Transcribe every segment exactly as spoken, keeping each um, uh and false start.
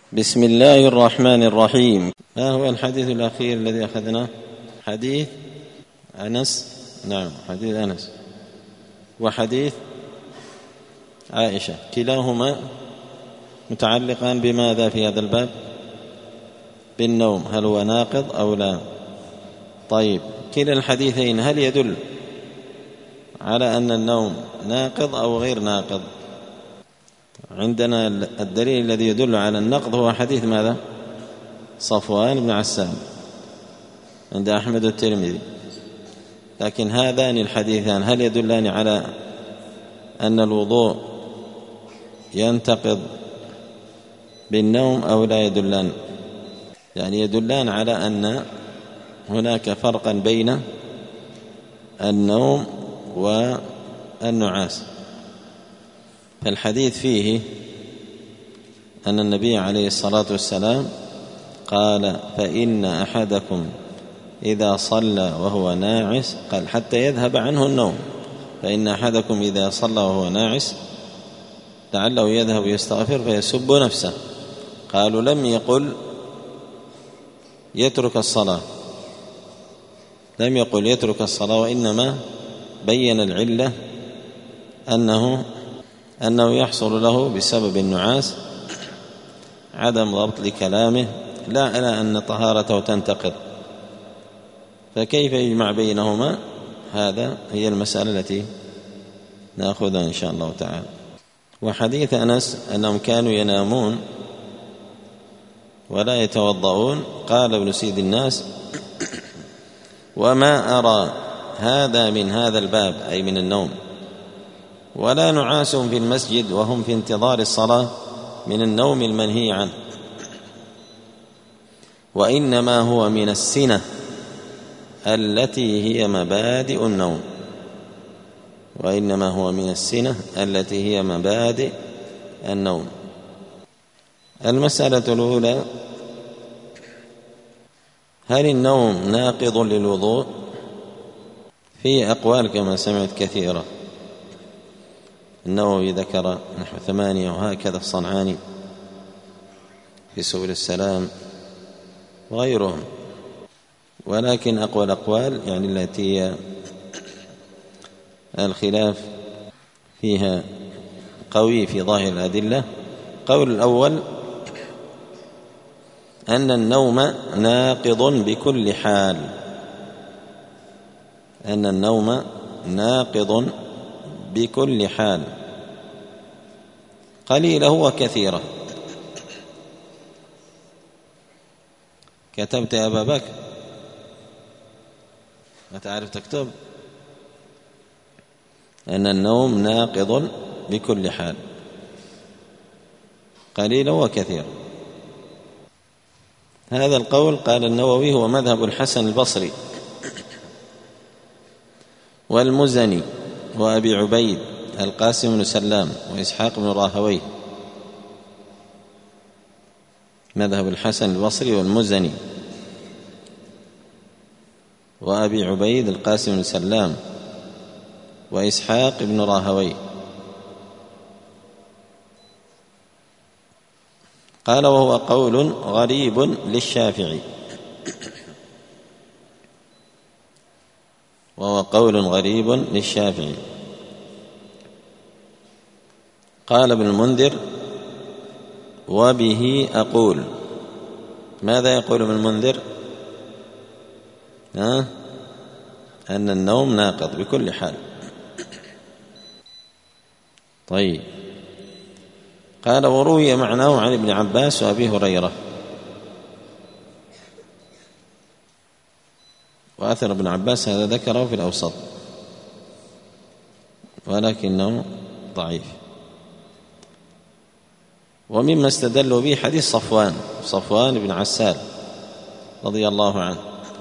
بسم الله الرحمن الرحيم. ما هو الحديث الأخير الذي أخذناه؟ حديث أنس. نعم، حديث أنس وحديث عائشة، كلاهما متعلقان بماذا في هذا الباب؟ بالنوم، هل هو ناقض أو لا؟ طيب، كلا الحديثين هل يدل على أن النوم ناقض أو غير ناقض؟ عندنا الدليل الذي يدل على النقض هو حديث ماذا؟ صفوان بن عسال عند أحمد والترمذي. لكن هذان الحديثان هل يدلان على أن الوضوء ينتقض بالنوم أو لا يدلان؟ يعني يدلان على أن هناك فرقا بين النوم والنعاس. فالحديث فيه أن النبي عليه الصلاة والسلام قال: فإن أحدكم إذا صلى وهو ناعس، قال حتى يذهب عنه النوم، فإن أحدكم إذا صلى وهو ناعس لعله يذهب يستغفر فيسب نفسه. قالوا: لم يقل يترك الصلاة، لم يقل يترك الصلاة، وإنما بين العلة أنه أنه يحصل له بسبب النعاس عدم ضبط لكلامه، لا على أن طهارته تنتقض. فكيف يجمع بينهما؟ هذا هي المسألة التي نأخذها إن شاء الله تعالى. وحديث أنس أنهم كانوا ينامون ولا يتوضؤون، قال ابن سيد الناس: وما أرى هذا من هذا الباب، أي من النوم، ولا نعاس في المسجد وهم في انتظار الصلاة من النوم المنهي عنه، وإنما هو من السنة التي هي مبادئ النوم، وإنما هو من السنة التي هي مبادئ النوم. المسألة الأولى: هل النوم ناقض للوضوء؟ في أقوال كما سمعت كثيرة. النووي ذكر نحو ثمانية، وهكذا الصنعاني في سبل السلام وغيرهم. ولكن أقوى الأقوال يعني التي الخلاف فيها قوي في ظاهر الأدلة، قول الأول أن النوم ناقض بكل حال، أن النوم ناقض بكل حال، قليله وكثيره. كتبت يا أبا بكر؟ ما تعرف تكتب؟ أن النوم ناقض بكل حال، قليله وكثيره. هذا القول قال النووي هو مذهب الحسن البصري والمزني وأبي عبيد القاسم بن سلام وإسحاق بن راهويه. مذهب الحسن البصري والمزني وأبي عبيد القاسم بن سلام وإسحاق بن راهويه. قال: وهو قول غريب للشافعي، وهو قول غريب للشافعي. قال ابن المنذر: وبه أقول. ماذا يقول ابن المنذر؟ ها؟ أن النوم ناقض بكل حال. طيب، قال: وروي معناه عن ابن عباس وأبي هريرة. وأثر ابن عباس هذا ذكره في الأوسط ولكنه ضعيف. ومما استدلوا به حديث صفوان صفوان بن عسال رضي الله عنه.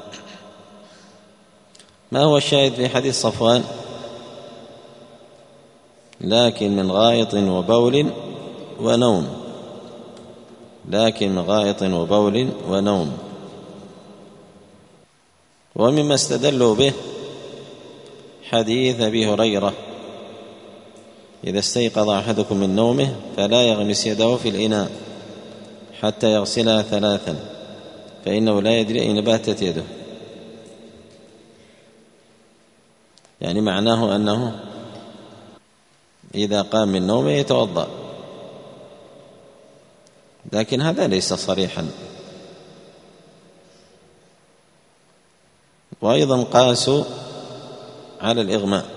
ما هو الشاهد في حديث صفوان؟ لكن من غائط وبول ونوم، لكن من غائط وبول ونوم. ومما استدلوا به حديث أبي هريرة: إذا استيقظ أحدكم من نومه فلا يغمس يده في الإناء حتى يغسلها ثلاثا فإنه لا يدري أين باتت يده. يعني معناه أنه إذا قام من نومه يتوضأ، لكن هذا ليس صريحا. وأيضا قاسوا على الإغماء،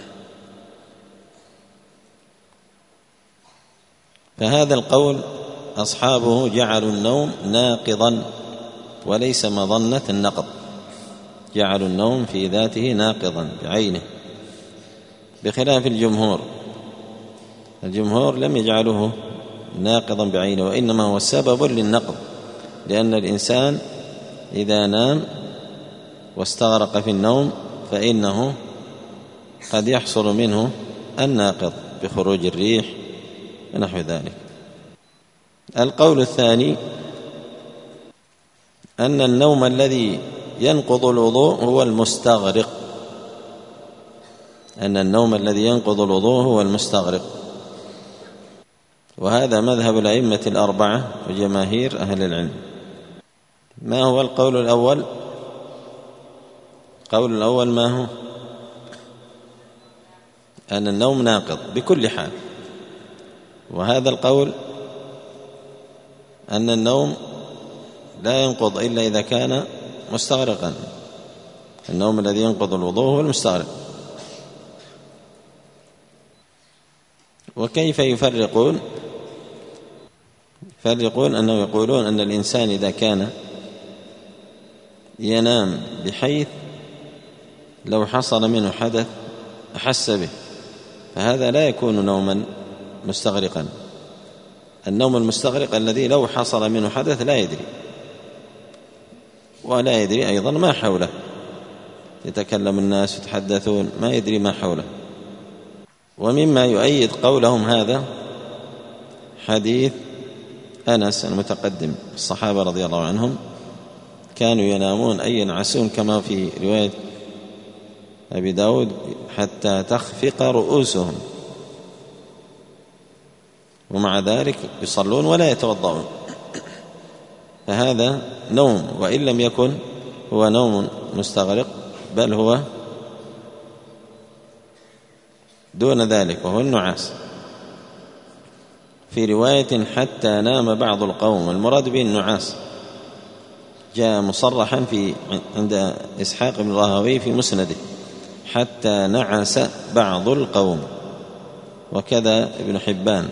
فهذا القول أصحابه جعلوا النوم ناقضا وليس مظنة النقض، جعلوا النوم في ذاته ناقضا بعينه، بخلاف الجمهور. الجمهور لم يجعلوه ناقضا بعينه، وإنما هو سبب للنقض، لأن الإنسان إذا نام واستغرق في النوم فإنه قد يحصل منه الناقض بخروج الريح ونحو ذلك. القول الثاني أن النوم الذي ينقض الوضوء هو المستغرق، أن النوم الذي ينقض الوضوء هو المستغرق، وهذا مذهب الأئمة الأربعة وجماهير أهل العلم. ما هو القول الأول؟ القول الأول ما هو؟ أن النوم ناقض بكل حال، وهذا القول أن النوم لا ينقض إلا إذا كان مستغرقا. النوم الذي ينقض الوضوء هو المستغرق. وكيف يفرقون؟ يفرقون أنه يقولون أن الإنسان إذا كان ينام بحيث لو حصل منه حدث أحس به، فهذا لا يكون نوما مستغرقا. النوم المستغرق الذي لو حصل منه حدث لا يدري، ولا يدري أيضا ما حوله، يتكلم الناس يتحدثون ما يدري ما حوله. ومما يؤيد قولهم هذا حديث أنس المتقدم، الصحابة رضي الله عنهم كانوا ينامون أي ينعسون كما في رواية أبي داود حتى تخفق رؤوسهم، ومع ذلك يصلون ولا يتوضؤون، فهذا نوم، وإن لم يكن هو نوم مستغرق بل هو دون ذلك وهو النعاس. في رواية حتى نام بعض القوم، المراد به النعاس، جاء مصرحا في عند إسحاق بن راهويه في مسنده حتى نعس بعض القوم، وكذا ابن حبان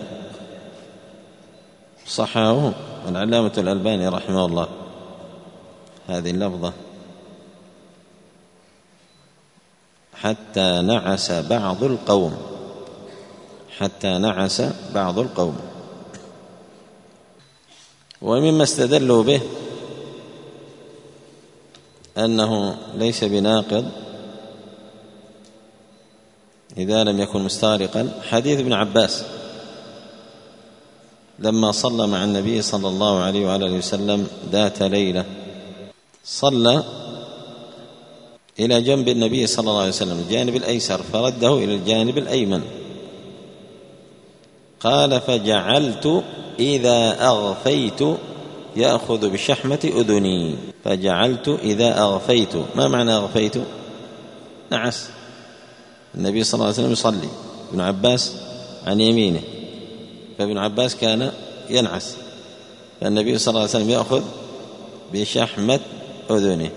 صححه العلامة الألباني رحمه الله هذه اللفظة حتى نعس بعض القوم، حتى نعس بعض القوم. ومما استدلوا به أنه ليس بناقض إذا لم يكن مستغرقا حديث ابن عباس لما صلى مع النبي صلى الله عليه وآله وسلم ذات ليلة، صلى إلى جنب النبي صلى الله عليه وسلم الجانب الأيسر فرده إلى الجانب الأيمن، قال فجعلت إذا أغفيت يأخذ بشحمة أذني، فجعلت إذا أغفيت. ما معنى أغفيت؟ نعس. النبي صلى الله عليه وسلم يصلي، ابن عباس عن يمينه، فابن عباس كان ينعس، فالنبي صلى الله عليه وسلم يأخذ بشحمة أذنه.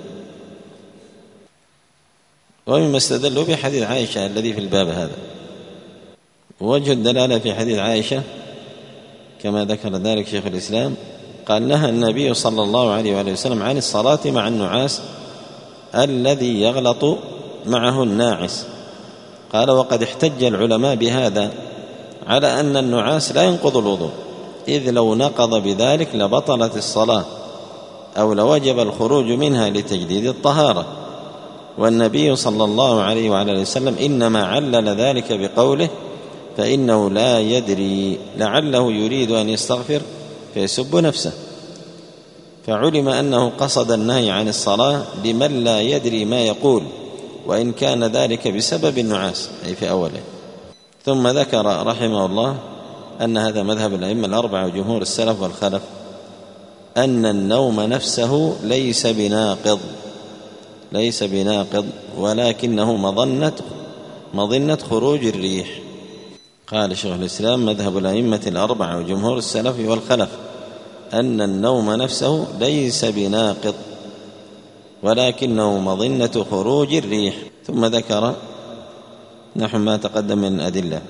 ومما استدلوا بحديث عائشة الذي في الباب هذا. ووجه الدلالة في حديث عائشة كما ذكر ذلك شيخ الإسلام، قال نهى النبي صلى الله عليه وآله وسلم عن الصلاة مع النعاس الذي يغلط معه الناعس. قال وقد احتج العلماء بهذا على أن النعاس لا ينقض الوضوء، إذ لو نقض بذلك لبطلت الصلاة أو لوجب الخروج منها لتجديد الطهارة، والنبي صلى الله عليه وعلى وسلم إنما علل ذلك بقوله فإنه لا يدري لعله يريد أن يستغفر فيسب نفسه، فعلم أنه قصد النهي عن الصلاة لمن لا يدري ما يقول، وإن كان ذلك بسبب النعاس أي في أوله. ثم ذكر رحمه الله أن هذا مذهب الأئمة الأربعة وجمهور السلف والخلف أن النوم نفسه ليس بناقض ليس بناقض ولكنه مظنة مظنة خروج الريح. قال شيخ الإسلام: مذهب الأئمة الأربعة وجمهور السلف والخلف أن النوم نفسه ليس بناقض ولكنه مظنة خروج الريح. ثم ذكر نحو ما تقدم من الأدلة.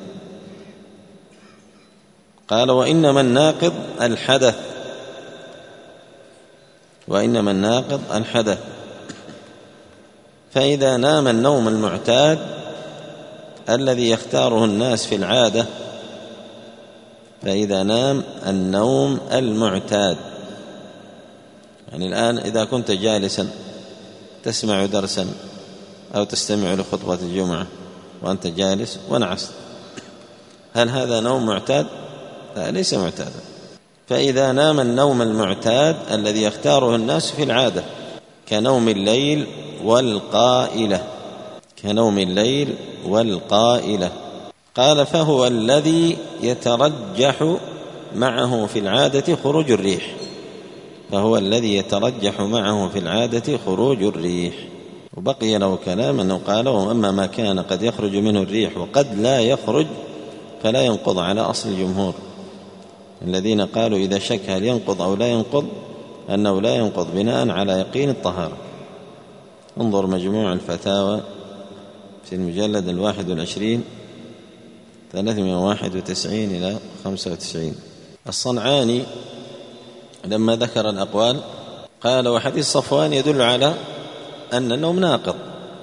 قال: وإنما الناقض الحدث وإنما الناقض الحدث فإذا نام النوم المعتاد الذي يختاره الناس في العادة فإذا نام النوم المعتاد، يعني الآن إذا كنت جالسا تسمع درسا أو تستمع لخطبة الجمعة وأنت جالس ونعست، هل هذا نوم معتاد؟ لا، ليس معتادا. فإذا نام النوم المعتاد الذي يختاره الناس في العادة كنوم الليل والقائلة كنوم الليل والقائلة قال: فهو الذي يترجح معه في العادة خروج الريح فهو الذي يترجح معه في العادة خروج الريح. وبقي له كلام أنه قال: وأما ما كان قد يخرج منه الريح وقد لا يخرج فلا ينقض على أصل الجمهور الذين قالوا إذا شك هل ينقض أو لا ينقض أنه لا ينقض بناء على يقين الطهارة. انظر مجموع الفتاوى في المجلد الواحد والعشرين ثلاثمائة وواحد وتسعين إلى خمسة وتسعين. الصنعاني لما ذكر الأقوال قال: وحديث صفوان يدل على أن النوم ناقض،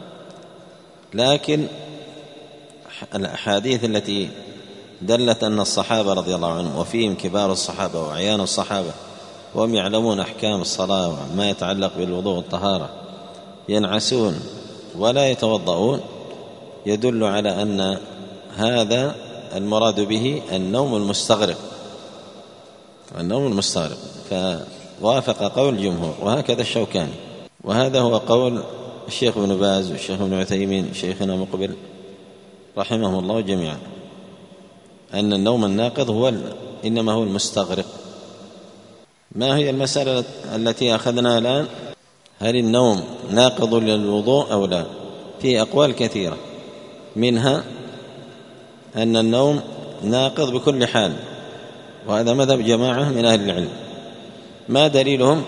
لكن الأحاديث التي دلت أن الصحابة رضي الله عنهم وفيهم كبار الصحابة وأعيان الصحابة وهم يعلمون أحكام الصلاة وما يتعلق بالوضوء والطهارة ينعسون ولا يتوضؤون يدل على أن هذا المراد به النوم المستغرق النوم المستغرق فوافق قول الجمهور. وهكذا الشوكاني، وهذا هو قول الشيخ ابن باز والشيخ ابن عثيمين شيخنا مقبل رحمه الله جميعا، أن النوم الناقض هو إنما هو المستغرق. ما هي المسألة التي أخذناها الآن؟ هل النوم ناقض للوضوء أو لا؟ في أقوال كثيرة، منها أن النوم ناقض بكل حال، وهذا مذهب جماعة من أهل العلم. ما دليلهم؟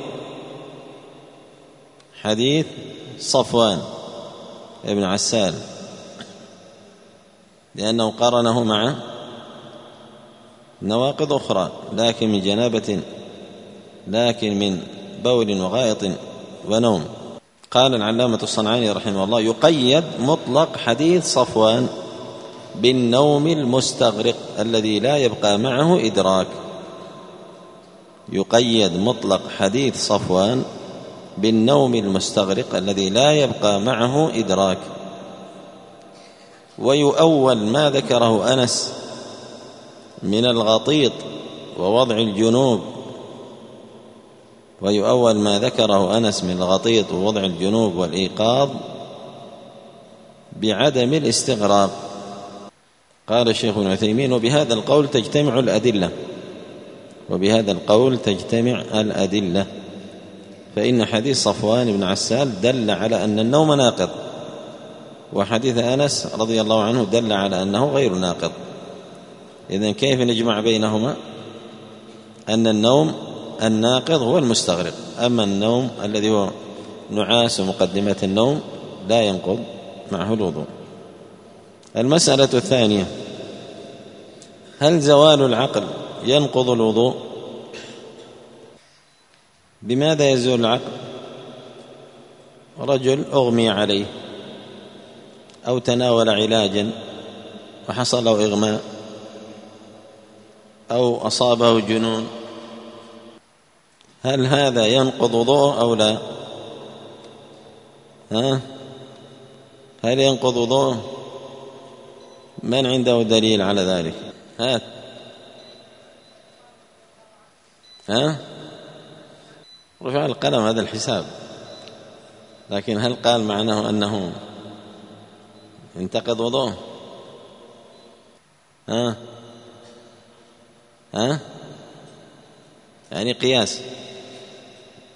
حديث صفوان ابن عسال، لأنه قارنه مع نواقض أخرى، لكن من جنابة لكن من بول وغائط ونوم. قال العلامة الصنعاني رحمه الله: يقيد مطلق حديث صفوان بالنوم المستغرق الذي لا يبقى معه إدراك. يقيد مطلق حديث صفوان بالنوم المستغرق الذي لا يبقى معه إدراك. ويؤول ما ذكره أنس من الغطيط ووضع الجنوب ويؤول ما ذكره أنس من الغطيط ووضع الجنوب والإيقاظ بعدم الاستغراق. قال الشيخ ابن عثيمين: وبهذا القول تجتمع الأدلة وبهذا القول تجتمع الأدلة فإن حديث صفوان بن عسال دل على أن النوم ناقض، وحديث أنس رضي الله عنه دل على أنه غير ناقض. إذن كيف نجمع بينهما؟ أن النوم الناقض هو المستغرق، أما النوم الذي هو نعاس مقدمة النوم لا ينقض معه الوضوء. المسألة الثانية: هل زوال العقل ينقض الوضوء؟ بماذا يزول العقل؟ رجل أغمي عليه أو تناول علاجا وحصل له إغماء أو أصابه جنون، هل هذا ينقض وضوءه أو لا؟ ها؟ هل ينقض وضوءه؟ من عنده دليل على ذلك؟ هات. ها؟ رفع القلم، هذا الحساب. لكن هل قال معناه أنه ينتقض وضوءه؟ ها؟ ها؟ يعني قياس.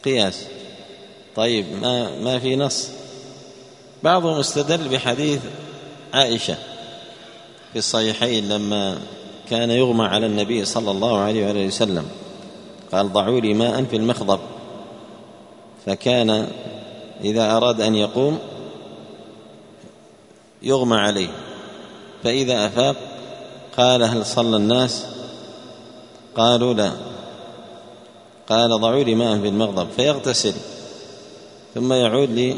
قياس. طيب ما, ما في نص. بعضهم استدل بحديث عائشة في الصحيحين لما كان يغمى على النبي صلى الله عليه وآله وسلم، قال ضعوا لي ماء في المخضب، فكان إذا أراد أن يقوم يغمى عليه، فإذا أفاق قال هل صلى الناس؟ قالوا لا، قال ضعوا لي ماء في المغضب، فيغتسل ثم يعود لي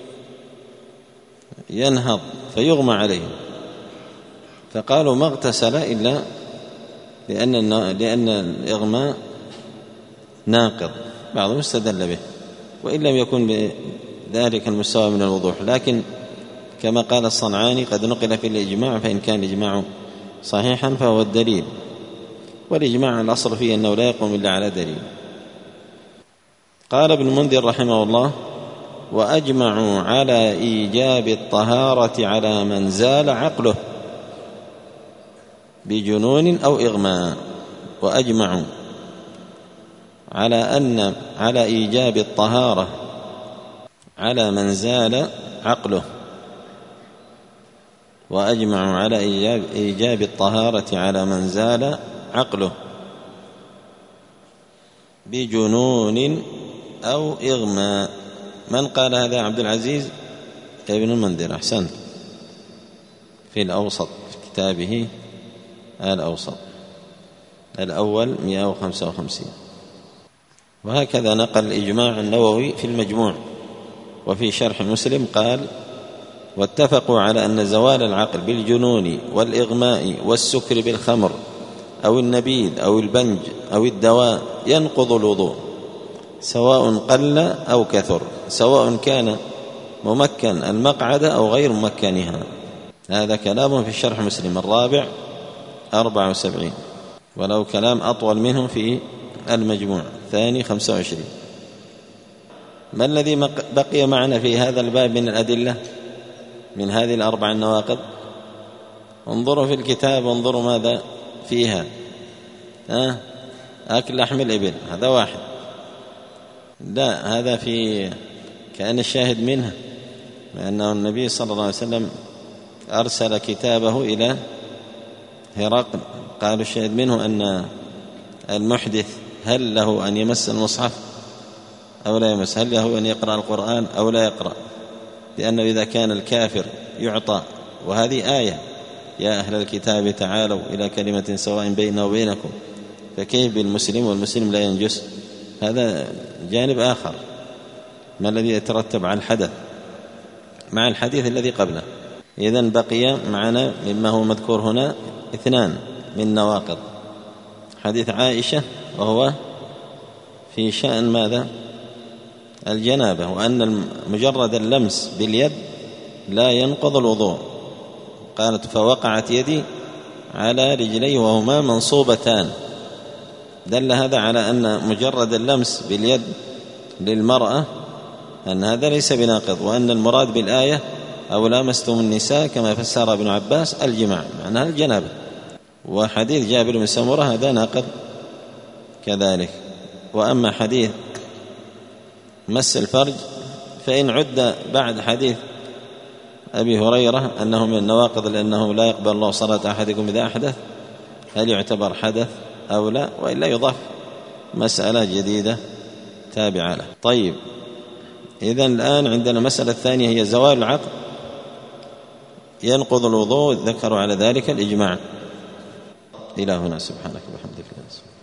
ينهض فيغمى عليه، فقالوا ما اغتسل إلا لأن لأن الإغماء ناقض. بعضهم استدل به وإن لم يكن بذلك المستوى من الوضوح، لكن كما قال الصنعاني قد نقل في الإجماع، فإن كان الإجماع صحيحا فهو الدليل، والإجماع الأصل فيه أنه لا يقوم إلا على دليل. قال ابن المنذر رحمه الله: وأجمعوا على إيجاب الطهارة على من زال عقله بجنون أو إغماء. وأجمعوا على أن على إيجاب الطهارة على من زال عقله وأجمعوا على إيجاب, إيجاب الطهارة على من زال عقله بجنون أو إغماء. من قال هذا؟ عبد العزيز ابن المنذر، أحسنت، في الأوسط، في كتابه الأوسط الأول مئة وخمسة وخمسين. وهكذا نقل الإجماع النووي في المجموع. وفي شرح مسلم قال: واتفقوا على أن زوال العقل بالجنون والإغماء والسكر بالخمر أو النبيذ أو البنج أو الدواء ينقض الوضوء سواء قل أو كثر، سواء كان ممكن المقعد أو غير ممكنها. هذا كلام في شرح مسلم الرابع أربعة وسبعين، ولو كلام أطول منه في المجموع ثاني خمسة وعشرين. ما الذي بقي معنا في هذا الباب من الأدلة من هذه الأربع النواقض؟ انظروا في الكتاب، انظروا ماذا فيها. ها؟ أكل لحم الإبل، هذا واحد. لا، هذا في كأن الشاهد منها لأنه النبي صلى الله عليه وسلم أرسل كتابه إلى هرقل، قالوا الشاهد منه أن المحدث هل له أن يمس المصحف أو لا يمس، هل له أن يقرأ القرآن أو لا يقرأ، لأنه إذا كان الكافر يعطى، وهذه آية: يا أهل الكتاب تعالوا إلى كلمة سواء بيننا وبينكم، فكيف بالمسلم والمسلم لا ينجس؟ هذا جانب آخر. ما الذي يترتب على الحدث مع الحديث الذي قبله؟ إذن بقي معنا مما هو مذكور هنا اثنان من نواقض: حديث عائشة وهو في شأن ماذا؟ الجنابة، وأن مجرد اللمس باليد لا ينقض الوضوء. قالت: فوقعت يدي على رجلي وهما منصوبتان. دل هذا على أن مجرد اللمس باليد للمرأة أن هذا ليس بناقض، وأن المراد بالآية أو لامستم النساء كما فسر ابن عباس الجماع، معناها الجنابة. وحديث جابر بن سمرة هذا ناقض كذلك. وأما حديث مس الفرج فإن عد بعد حديث أبي هريرة أنه من النواقض لأنه لا يقبل الله صلاة أحدكم إذا أحدث، هل يعتبر حدث أو لا؟ وإلا يضاف مسألة جديدة تابعة له. طيب، إذن الآن عندنا مسألة الثانية هي زوال العقل ينقض الوضوء، ذكروا على ذلك الإجماع. إلى هنا، سبحانك وبحمدك.